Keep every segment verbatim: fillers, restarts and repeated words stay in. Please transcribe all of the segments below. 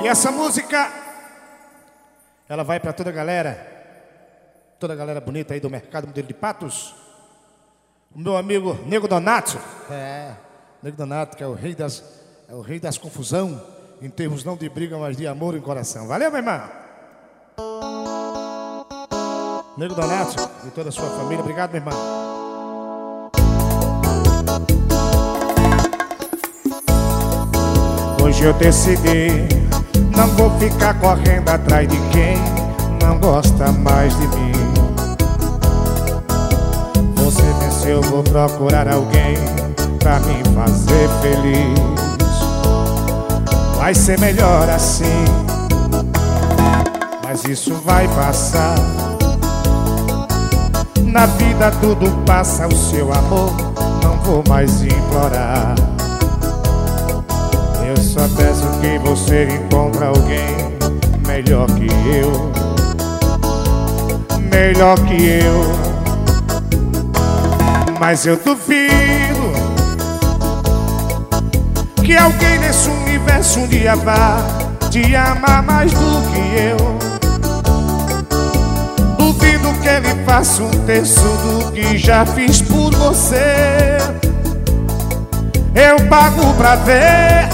E essa música, ela vai pra toda a galera, toda a galera bonita aí do Mercado Modelo de Patos. O meu amigo Nego Donato, é, Nego Donato, que é o rei das, é o rei das confusão, em termos não de briga, mas de amor em coração. Valeu, meu irmão? Nego Donato e toda a sua família, obrigado, meu irmão. Hoje eu decidi, não vou ficar correndo atrás de quem não gosta mais de mim. Você venceu, vou procurar alguém pra me fazer feliz. Vai ser melhor assim, mas isso vai passar. Na vida tudo passa, o seu amor não vou mais implorar. Eu só peço que você encontre alguém melhor que eu, melhor que eu. Mas eu duvido que alguém nesse universo um dia vá te amar mais do que eu. Duvido que ele faça um terço do que já fiz por você. Eu pago pra ver.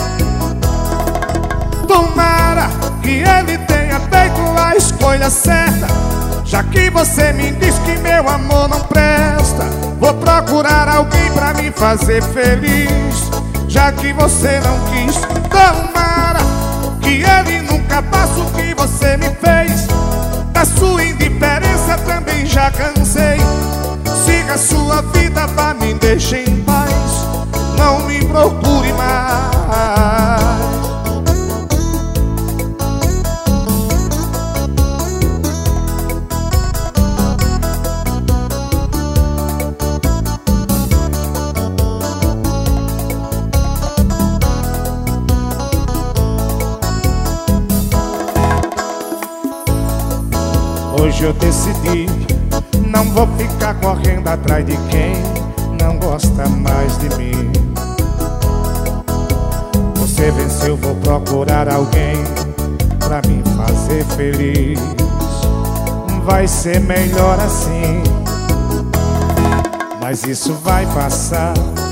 Tomara que ele tenha feito a escolha certa, já que você me diz que meu amor não presta. Vou procurar alguém pra me fazer feliz, já que você não quis. Tomara que ele nunca faça o que você me fez. Da sua indiferença também já cansei. Siga a sua vida, vá, me deixe em paz. Não me procure mais. Hoje eu decidi, não vou ficar correndo atrás de quem não gosta mais de mim. Você venceu, vou procurar alguém pra me fazer feliz. Vai ser melhor assim, mas isso vai passar.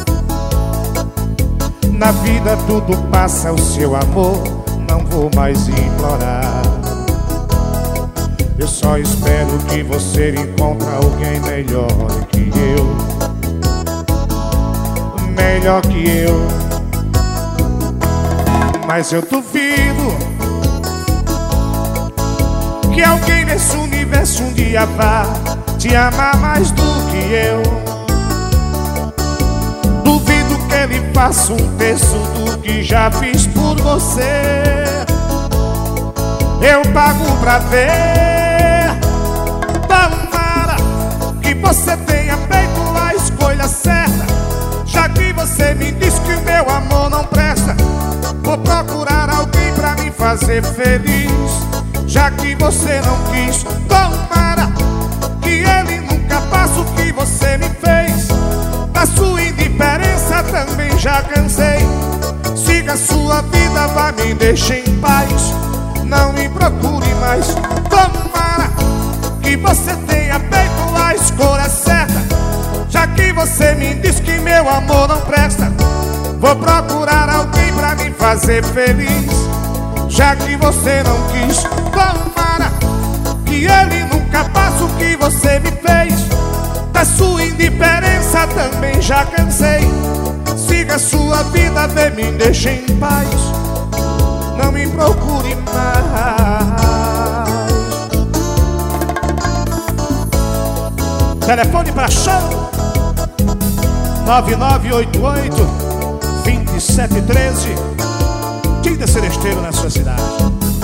Na vida tudo passa, o seu amor não vou mais implorar. Eu só espero que você encontre alguém melhor que eu, melhor que eu. Mas eu duvido que alguém nesse universo um dia vá te amar mais do que eu. Duvido que ele faça um terço do que já fiz por você. Eu pago pra ver. Tomara que você tenha feito a escolha certa, já que você me diz que o meu amor não presta. Vou procurar alguém pra me fazer feliz, já que você não quis. Tomara que ele nunca faça o que você me fez. Da sua indiferença também já cansei. Siga a sua vida, vá, me deixe em paz. Não me procure mais. Tomara que você tenha feito a escolha certa, já que você me diz que meu amor não presta. Vou procurar alguém pra me fazer feliz, já que você não quis. Tomara que ele nunca faça o que você me fez. Da sua indiferença também já cansei. Siga a sua vida, vê, me deixe em paz. Não me procure mais. Telefone para show nove nove oito oito, dois sete um três. Tinta Seresteiro na sua cidade.